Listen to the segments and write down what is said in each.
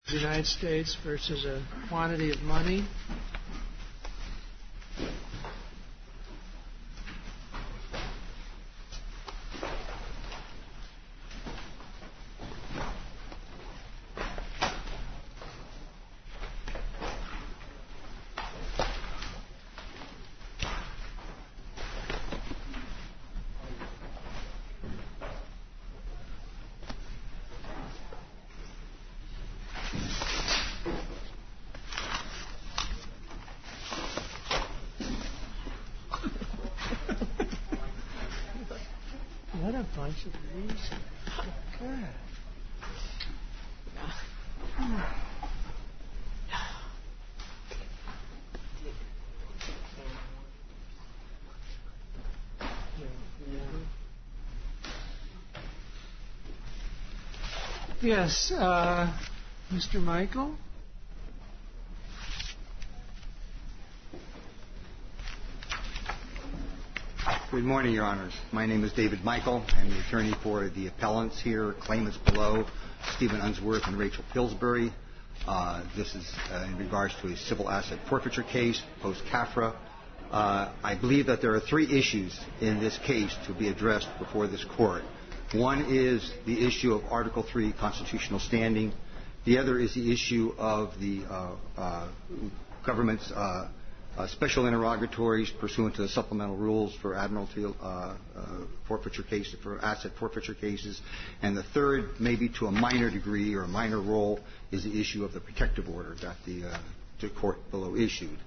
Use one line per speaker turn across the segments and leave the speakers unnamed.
The United States versus a quantity of money. What a bunch of these. God. Yes, Mr. Michael?
Good morning, Your Honors. My name is David Michael. I'm the attorney for the appellants here, claimants below, Stephen Unsworth and Rachel Pillsbury. This is in regards to a civil asset forfeiture case, post-CAFRA. I believe that there are three issues in this case to be addressed before this Court. One is the issue of Article III constitutional standing. The other is the issue of the government's special interrogatories pursuant to the supplemental rules for admiralty forfeiture cases, for asset forfeiture cases. And the third, maybe to a minor degree or a minor role, is the issue of the protective order that the Court below issued.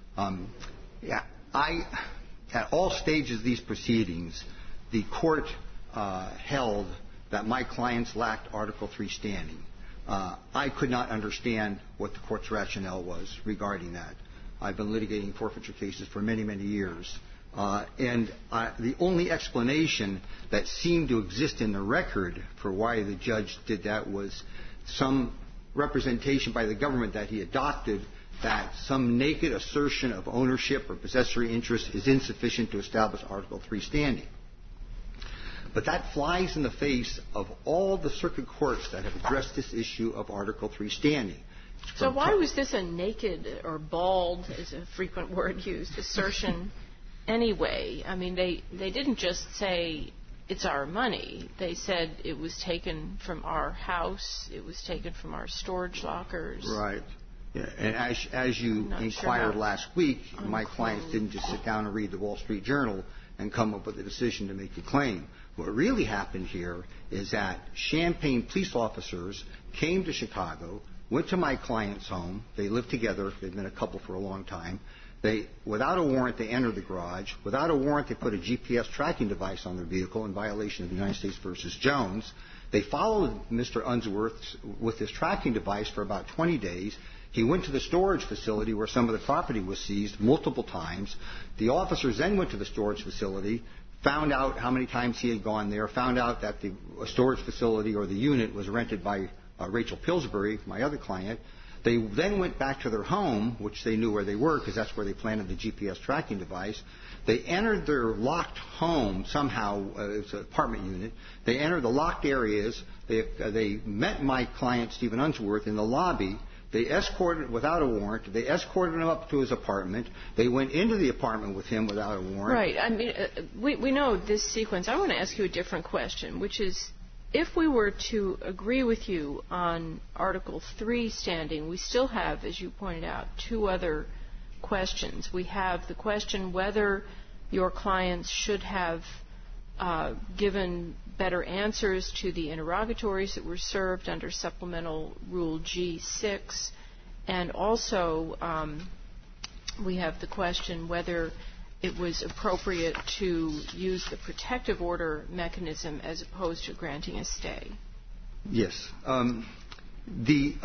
At all stages of these proceedings, the Court held that my clients lacked Article III standing. I could not understand what the Court's rationale was regarding that. I've been litigating forfeiture cases for many, many years. And the only explanation that seemed to exist in the record for why the judge did that was some representation by the government that he adopted that some naked assertion of ownership or possessory interest is insufficient to establish Article III standing. But that flies in the face of all the circuit courts that have addressed this issue of Article III standing.
So why was this a naked or bald, is a frequent word used, assertion anyway? I mean, they didn't just say it's our money. They said it was taken from our house, it was taken from our storage lockers.
Right. Yeah. And as you inquired last week, my clients didn't just sit down and read the Wall Street Journal and come up with a decision to make a claim. What really happened here is that Champaign police officers came to Chicago, went to my client's home. They lived together. They've been a couple for a long time. Without a warrant, they entered the garage. Without a warrant, they put a GPS tracking device on their vehicle in violation of the United States v. Jones. They followed Mr. Unsworth with this tracking device for about 20 days. He went to the storage facility where some of the property was seized multiple times. The officers then went to the storage facility, found out how many times he had gone there, found out that the storage facility or the unit was rented by Rachel Pillsbury, my other client. They then went back to their home, which they knew where they were because that's where they planted the GPS tracking device. They entered their locked home somehow. It's an apartment unit. They entered the locked areas. They met my client, Stephen Unsworth, in the lobby. They escorted, without a warrant, they escorted him up to his apartment. They went into the apartment with him without a warrant.
Right. I mean, we know this sequence. I want to ask you a different question, which is, if we were to agree with you on Article III standing, we still have, as you pointed out, two other questions. We have the question whether your clients should have given better answers to the interrogatories that were served under Supplemental Rule G6, and also we have the question whether it was appropriate to use the protective order mechanism as opposed to granting a stay.
Yes. These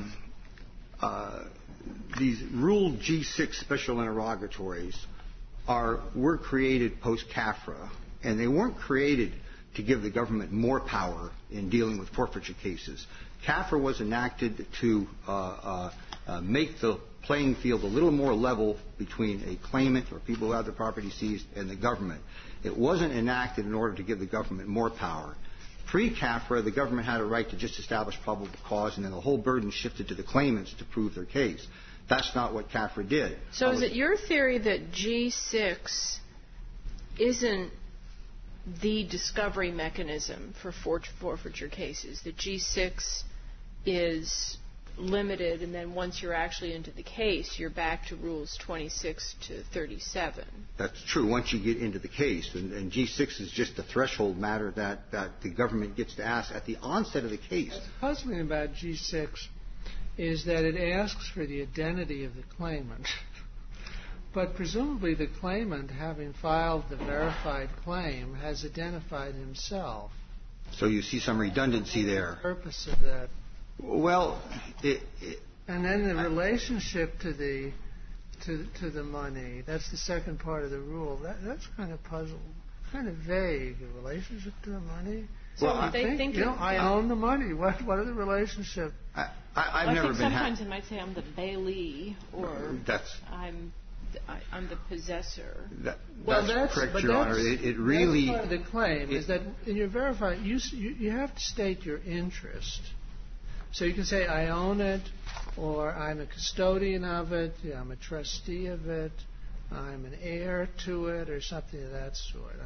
Rule G6 special interrogatories were created post-CAFRA, and they weren't created to give the government more power in dealing with forfeiture cases. CAFRA was enacted to make the playing field a little more level between a claimant or people who have their property seized and the government. It wasn't enacted in order to give the government more power. Pre-CAFRA, the government had a right to just establish probable cause, and then the whole burden shifted to the claimants to prove their case. That's not what CAFRA did.
So is it your theory that G6 isn't the discovery mechanism for forfeiture cases, that G6 is limited, and then once you're actually into the case, you're back to rules 26 to 37?
That's true, once you get into the case. And G6 is just a threshold matter that the government gets to ask at the onset of the case.
What's puzzling about G6 is that it asks for the identity of the claimant. But presumably the claimant, having filed the verified claim, has identified himself.
So you see some redundancy there.
What's the purpose of that?
Well,
and then the relationship to the money, that's the second part of the rule. That's kind of puzzling, kind of vague. The relationship to the money?
So well, they think
I own the money. What are the relationship?
I've never been.
Sometimes they might say I'm the bailee, or I'm the possessor.
That's correct, Your Honor. It really.
That's part of the claim is that in your verified, you have to state your interest. So you can say I own it, or I'm a custodian of it, I'm a trustee of it, I'm an heir to it, or something of that sort.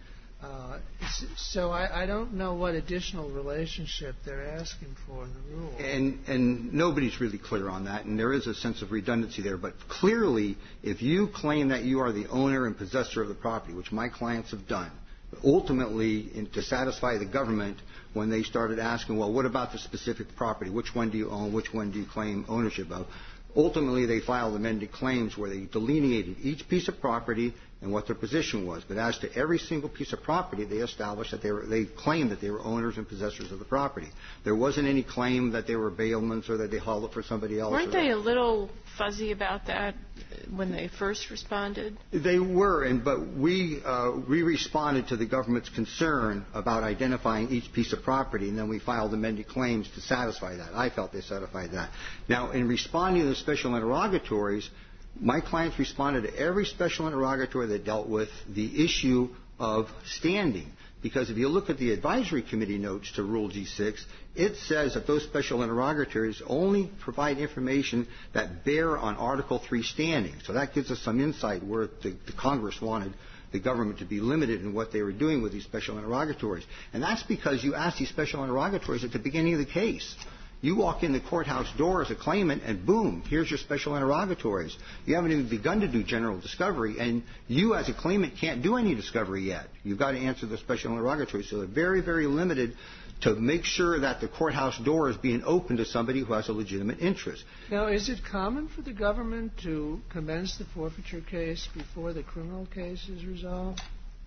So I don't know what additional relationship they're asking for in the rule.
And nobody's really clear on that, and there is a sense of redundancy there. But clearly, if you claim that you are the owner and possessor of the property, which my clients have done, ultimately, to satisfy the government, when they started asking, well, what about the specific property? Which one do you own? Which one do you claim ownership of? Ultimately, they filed amended claims where they delineated each piece of property and what their position was. But as to every single piece of property, they established that they claimed that they were owners and possessors of the property. There wasn't any claim that they were bailments or that they hauled it for somebody else.
Weren't they a little fuzzy about that when they first responded?
They were, but we responded to the government's concern about identifying each piece of property, and then we filed amended claims to satisfy that. I felt they satisfied that. Now, in responding to the special interrogatories, my clients responded to every special interrogatory that dealt with the issue of standing. Because if you look at the advisory committee notes to Rule G6, it says that those special interrogatories only provide information that bear on Article 3 standing. So that gives us some insight where the Congress wanted the government to be limited in what they were doing with these special interrogatories. And that's because you ask these special interrogatories at the beginning of the case. You walk in the courthouse door as a claimant, and boom, here's your special interrogatories. You haven't even begun to do general discovery, and you as a claimant can't do any discovery yet. You've got to answer the special interrogatories. So they're very, very limited to make sure that the courthouse door is being open to somebody who has a legitimate interest.
Now, is it common for the government to commence the forfeiture case before the criminal case is resolved?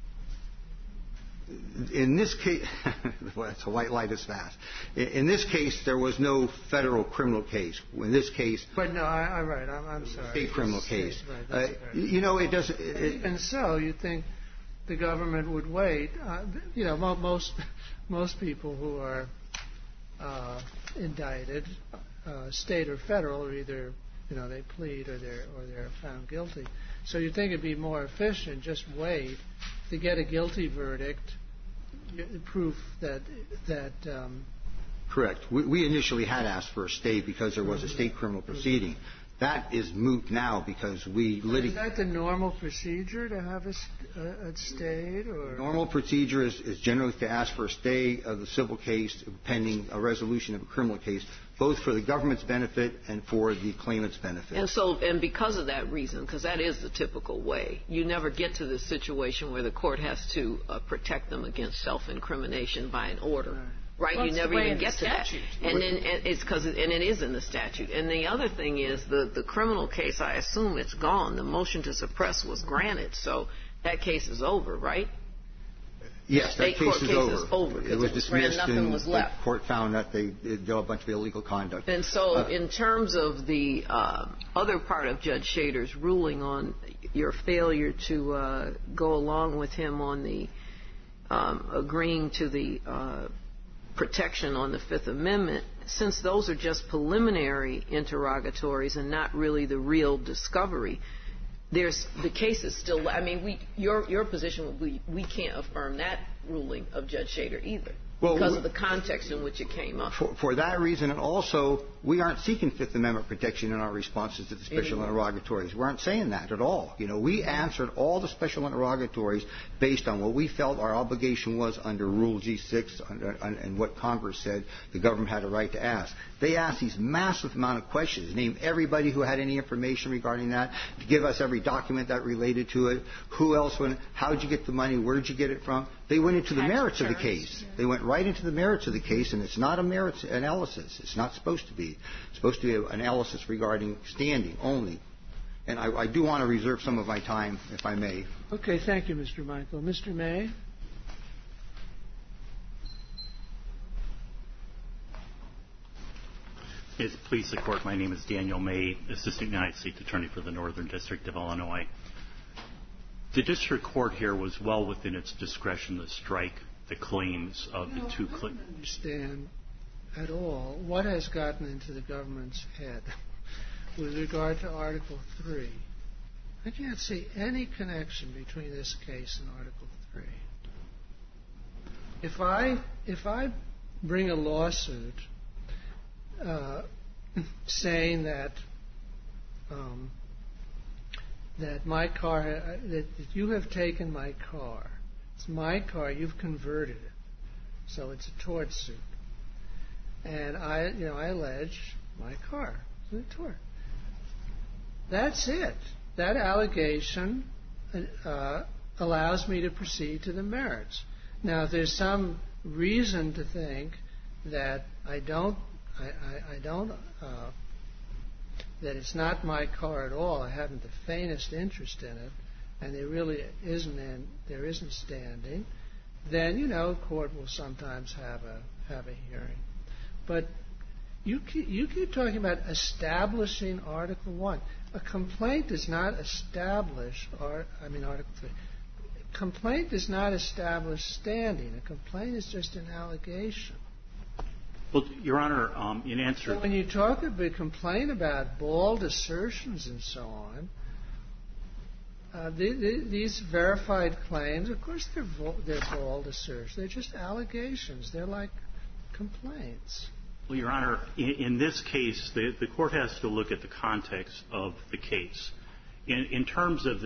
In this case, it's a white light is fast. In this case, there was no federal criminal case. In this case,
but no, I'm sorry.
State criminal case.
Right,
it doesn't.
And so you think the government would wait? Most people who are indicted, state or federal, are either they plead or they're found guilty. So you think it'd be more efficient just wait to get a guilty verdict, proof that.
Correct. We initially had asked for a stay because there was a state criminal proceeding. That is moot now because we litigated.
Is that the normal procedure to have a stayed? Or?
Normal procedure is generally to ask for a stay of the civil case pending a resolution of a criminal case, both for the government's benefit and for the claimant's benefit.
And because of that reason, because that is the typical way, you never get to this situation where the court has to protect them against self-incrimination by an order. Right, well, you never even get to that, and then it's because it is in the statute. And the other thing is the criminal case. I assume it's gone. The motion to suppress was granted, so that case is over, right?
Yes, that case is over.
It was dismissed, and the
court found that they did a bunch of illegal conduct.
And so, in terms of the other part of Judge Shader's ruling on your failure to go along with him on the agreeing to the protection on the Fifth Amendment, since those are just preliminary interrogatories and not really the real discovery, the case is still. I mean, your position would be we can't affirm that ruling of Judge Shader either. because of the context in which it came up.
For that reason, and also, we aren't seeking Fifth Amendment protection in our responses to the special interrogatories. We aren't saying that at all. We answered all the special interrogatories based on what we felt our obligation was under Rule G6 and what Congress said the government had a right to ask. They asked these massive amount of questions, name everybody who had any information regarding that, to give us every document that related to it, who else went, how did you get the money, where did you get it from. They went into the merits of the case. They went right into the merits of the case, and it's not a merits analysis. It's not supposed to be. It's supposed to be an analysis regarding standing only. And I do want to reserve some of my time, if I may.
Okay, thank you, Mr. Michael. Mr. May?
Please, the Court. My name is Daniel May, Assistant United States Attorney for the Northern District of Illinois. The district court here was well within its discretion to strike the claims of the two claims.
I don't understand at all what has gotten into the government's head with regard to Article 3. I can't see any connection between this case and Article 3. If I bring a lawsuit saying that my car, that you have taken my car, it's my car, you've converted it, so it's a tort suit, and I allege my car is a tort. That's it. That allegation allows me to proceed to the merits. Now, if there's some reason to think that that it's not my car at all, I haven't the faintest interest in it, and there really isn't standing, then court will sometimes have a hearing. But you keep talking about establishing Article 1. A complaint does not establish, Article 3. A complaint does not establish standing. A complaint is just an allegation.
Well, Your Honor, in answer...
So when you talk about complaint about bald assertions and so on, these verified claims, of course they're bald assertions. They're just allegations. They're like complaints.
Well, Your Honor, in this case, the court has to look at the context of the case. In terms of the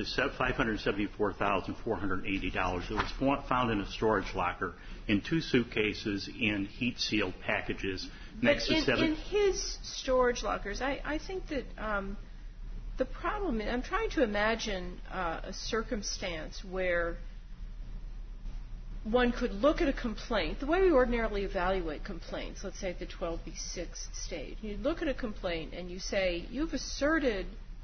$574,480 that was found in a storage locker in 2 suitcases in heat-sealed packages next to 7...
In his storage lockers, I think that the problem... I'm trying to imagine a circumstance where one could look at a complaint, the way we ordinarily evaluate complaints, let's say at the 12B6 stage. You look at a complaint and you say, you've asserted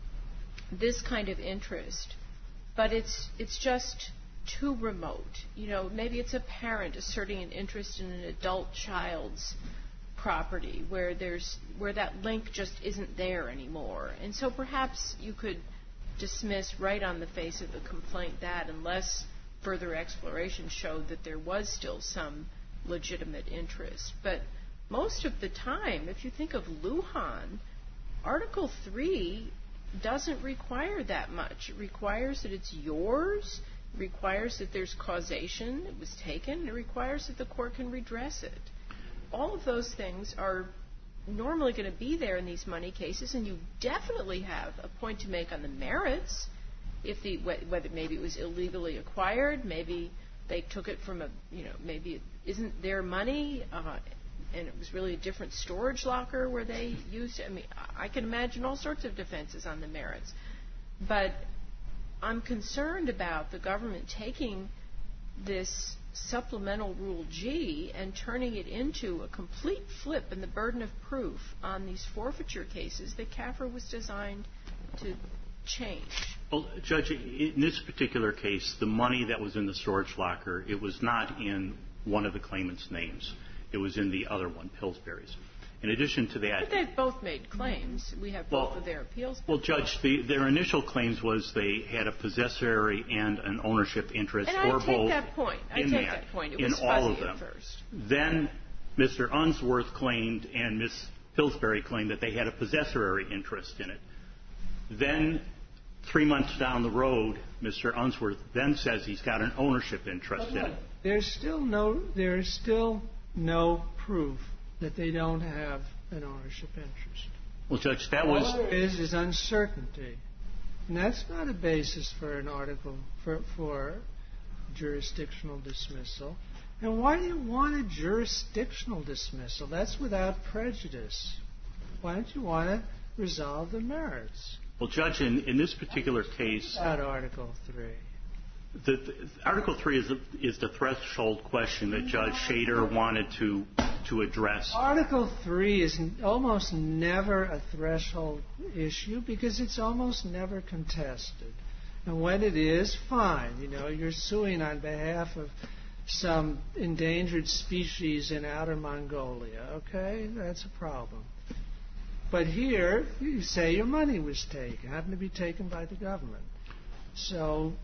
this kind of interest, but it's just too remote. Maybe it's a parent asserting an interest in an adult child's property where that link just isn't there anymore. And so perhaps you could dismiss right on the face of the complaint that unless further exploration showed that there was still some legitimate interest. But most of the time, if you think of Lujan, Article 3 doesn't require that much. It requires that it's yours. It requires that there's causation. It was taken. It requires that the court can redress it. All of those things are normally going to be there in these money cases, and you definitely have a point to make on the merits. Whether maybe it was illegally acquired, maybe they took it from maybe it isn't their money, and it was really a different storage locker where they used it. I can imagine all sorts of defenses on the merits. But I'm concerned about the government taking this supplemental Rule G and turning it into a complete flip in the burden of proof on these forfeiture cases that CAFR was designed to change.
Well, Judge, in this particular case, the money that was in the storage locker, it was not in one of the claimants' names. It was in the other one, Pillsbury's. In addition to that...
But they've both made claims. We have both of their appeals.
Well, Judge, their initial claims was they had a possessory and an ownership interest, or both.
And I take that point. It was fuzzy at first.
Then Mr. Unsworth claimed and Ms. Pillsbury claimed that they had a possessory interest in it. Then 3 months down the road, Mr. Unsworth then says he's got an ownership interest in it.
There is still no proof that they don't have an ownership interest.
Well, Judge, that was...
All there is uncertainty. And that's not a basis for an article for jurisdictional dismissal. And why do you want a jurisdictional dismissal? That's without prejudice. Why don't you want to resolve the merits?
Well, Judge, in this particular case...
About Article 3.
Article 3 is the threshold question that Judge Shader wanted to address.
Article 3 is almost never a threshold issue because it's almost never contested. And when it is, fine. You know, you're suing on behalf of some endangered species in outer Mongolia. Okay? That's a problem. But here, you say your money was taken, happened to be taken by the government. So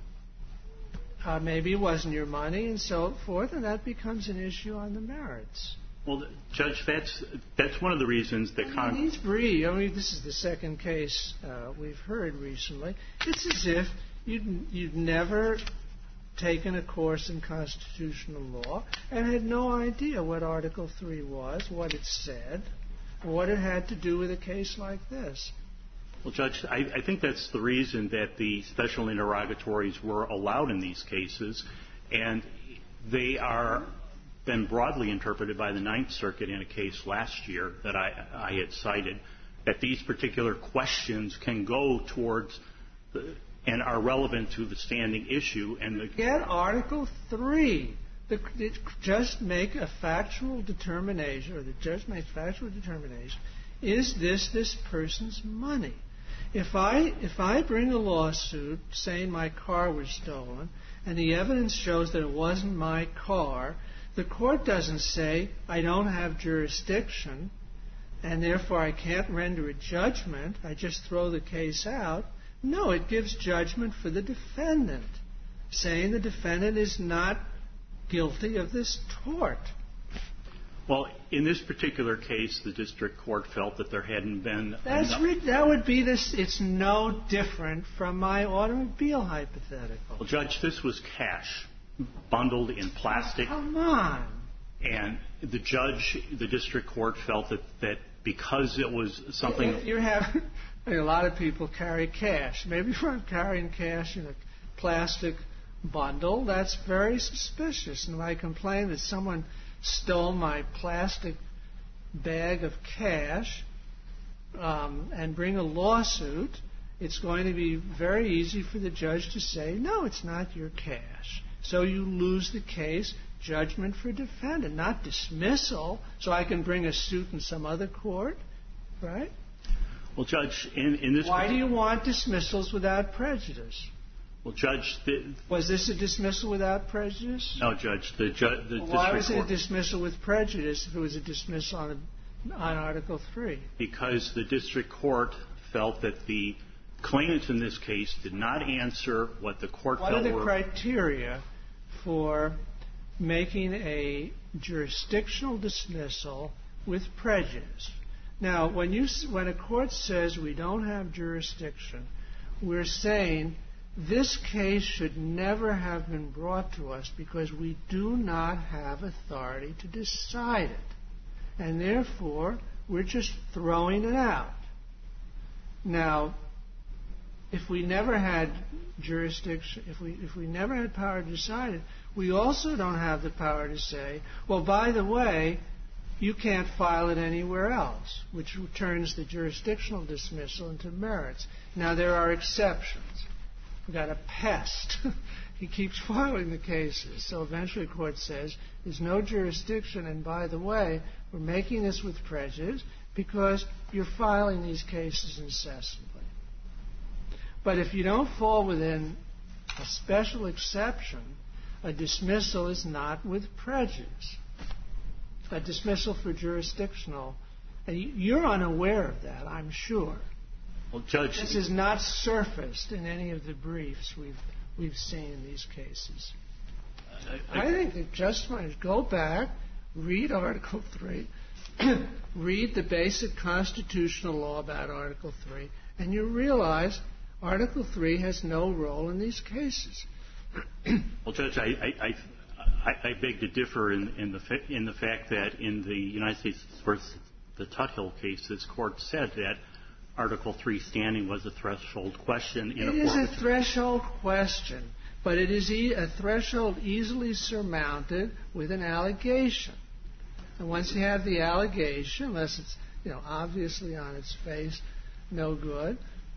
maybe it wasn't your money and so forth, and that becomes an issue on the merits.
Well, Judge, that's one of the reasons that Congress...
This is the second case we've heard recently. It's as if you'd never taken a course in constitutional law and had no idea what Article 3 was, what it said, what it had to do with a case like this.
Well, Judge, I think that's the reason that the special interrogatories were allowed in these cases, and they are been broadly interpreted by the Ninth Circuit in a case last year that I had cited, that these particular questions can go towards and are relevant to the standing issue.
Get Article 3. Just make a factual determination, or the judge makes factual determination, is this person's money? If I bring a lawsuit saying my car was stolen, and the evidence shows that it wasn't my car, the court doesn't say, I don't have jurisdiction, and therefore I can't render a judgment, I just throw the case out. No, it gives judgment for the defendant, saying the defendant is not guilty of this tort.
Well, in this particular case, the district court felt that there hadn't been...
That would be this. It's no different from my automobile hypothetical.
Well, Judge, this was cash bundled in plastic.
Come on.
And the district court felt that because it was something... A lot of people carry cash. Maybe if I'm carrying cash in a plastic bundle, that's very suspicious. And if I complain that someone stole my plastic bag of cash and bring a lawsuit, it's going to be very easy for the judge to say, no, it's not your cash. So you lose the case, judgment for defendant, not dismissal, so I can bring a suit in some other court, right? Well, Judge, in this...
Why do you want dismissals without prejudice?
Well, Judge...
Was this a dismissal without prejudice?
No, Judge. The district court...
Why was it a dismissal with prejudice if it was a dismissal on Article 3?
Because the district court felt that the claimants in this case did not answer what the court felt were...
What are the criteria for making a jurisdictional dismissal with prejudice? Now, when a court says we don't have jurisdiction, we're saying this case should never have been brought to us because we do not have authority to decide it. And therefore, we're just throwing it out. Now, if we never had jurisdiction, if we never had power to decide it, we also don't have the power to say, well, by the way, you can't file it anywhere else, which turns the jurisdictional dismissal into merits. Now, there are exceptions. We've got a pest. He keeps filing the cases. So eventually the court says, there's no jurisdiction, and by the way, we're making this with prejudice because you're filing these cases incessantly. But if you don't fall within a special exception, a dismissal is not with prejudice. A dismissal for jurisdictional. And you're unaware of that, I'm sure.
Well, Judge,
this is not surfaced in any of the briefs we've seen in these cases. I think that just might go back, read Article 3, read the basic constitutional law about Article 3, and you realize Article 3 has no role in these cases.
Well, Judge, I beg to differ in the fact that in the United States versus the Tuthill case, this court said that Article 3 standing was a threshold question.
It is a threshold question, but it is a threshold easily surmounted with an allegation. And once you have the allegation, unless it's obviously on its face no good,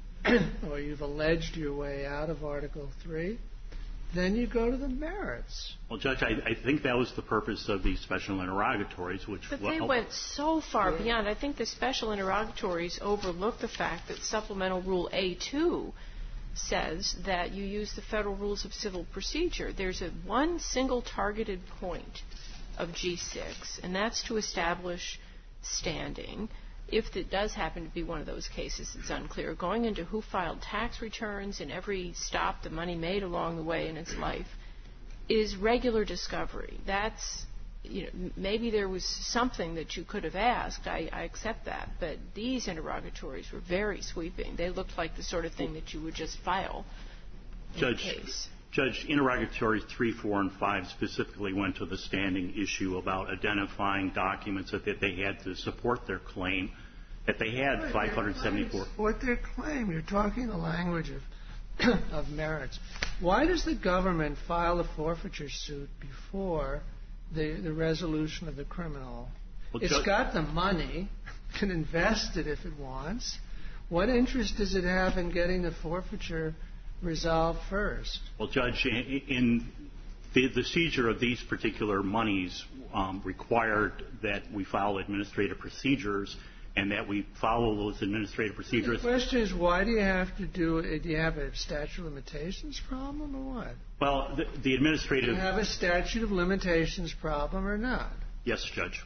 or you've alleged your way out of Article 3, then you go to the merits.
Well, Judge, I think that was the purpose of these special interrogatories,
But they went so far beyond. I think the special interrogatories overlook the fact that Supplemental Rule A2 says that you use the Federal Rules of Civil Procedure. There's one single targeted point of G6, and that's to establish standing. If it does happen to be one of those cases, it's unclear. Going into who filed tax returns and every stop the money made along the way in its life is regular discovery. That's, maybe there was something that you could have asked. I accept that. But these interrogatories were very sweeping. They looked like the sort of thing that you would just file in a case.
Judge, interrogatories 3, 4, and 5 specifically went to the standing issue about identifying documents that they had to support their claim, that they had 574.
Support their claim. You're talking the language of merits. Why does the government file a forfeiture suit before the resolution of the criminal?
Well,
it's got the money, can invest it if it wants. What interest does it have in getting the forfeiture resolved first?
Well, Judge, in the seizure of these particular monies required that we file administrative procedures and that we follow those administrative procedures.
The question is, why do you have to do it? Do you have a statute of limitations problem or what?
Well, the administrative...
Do you have a statute of limitations problem or not?
Yes, Judge.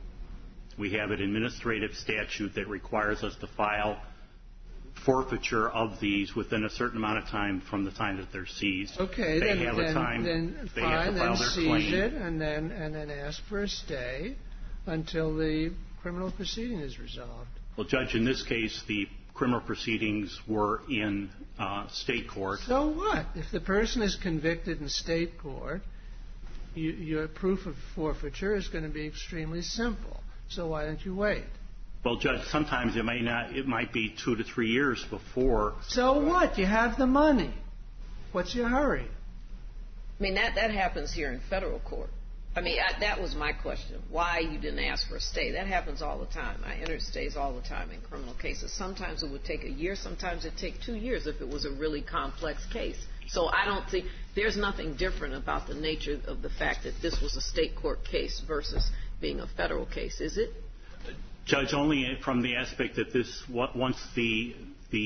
We have an administrative statute that requires us to file forfeiture of these within a certain amount of time from the time that they're seized.
Okay,
they have a time. They have to file their
seize
claim.
it and then ask for a stay until the criminal proceeding is resolved.
Well, Judge, in this case, the criminal proceedings were in state court.
So what? If the person is convicted in state court, your proof of forfeiture is going to be extremely simple. So why don't you wait?
Well, Judge, sometimes it might be 2 to 3 years before.
So what? You have the money. What's your hurry?
I mean, that happens here in federal court. I mean, that was my question. Why you didn't ask for a stay? That happens all the time. I enter stays all the time in criminal cases. Sometimes it would take a year. Sometimes it'd take 2 years if it was a really complex case. So I don't think there's nothing different about the nature of the fact that this was a state court case versus being a federal case, is it?
Judge, only from the aspect that once it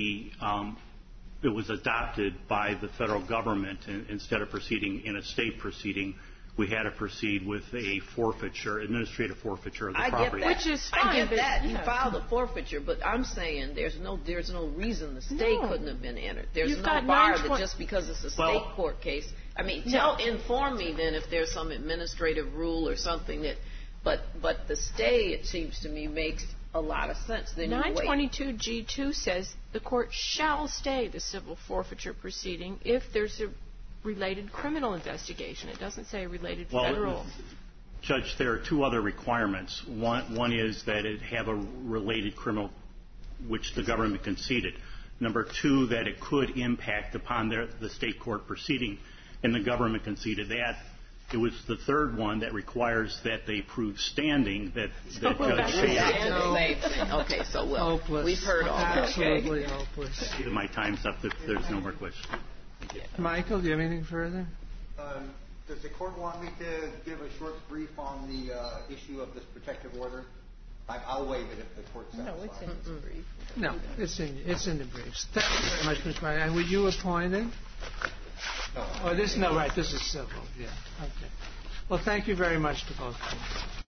was adopted by the federal government instead of proceeding in a state proceeding, we had to proceed with a forfeiture, administrative forfeiture of the property.
Which is fine.
I get that. You filed a forfeiture, but I'm saying there's no reason the stay couldn't have been entered. There's no bar that just because it's a state court case. I mean, inform me then if there's some administrative rule or something that. But the stay, it seems to me, makes a lot of sense. Then
922G2 says the court shall stay the civil forfeiture proceeding if there's a related criminal investigation. It doesn't say related federal.
Well, Judge, there are 2 other requirements. One is that it have a related criminal, which the government conceded. Number 2, that it could impact upon the state court proceeding, and the government conceded that. It was the 3rd one that requires that they prove standing that Judge Shader.
Okay, so
hopeless.
We've heard all that.
Absolutely hopeless.
My time's up if there's no more questions.
Michael, do you have anything further?
Does the court want me to give a short brief on the issue of this protective order? I'll waive it if the court satisfies.
No, it's in the brief.
No, it's in the briefs. Thank you very much, Mr. Ryan. And were you appointed?
No.
Oh, this is civil. Yeah. Okay. Well, thank you very much to both of you.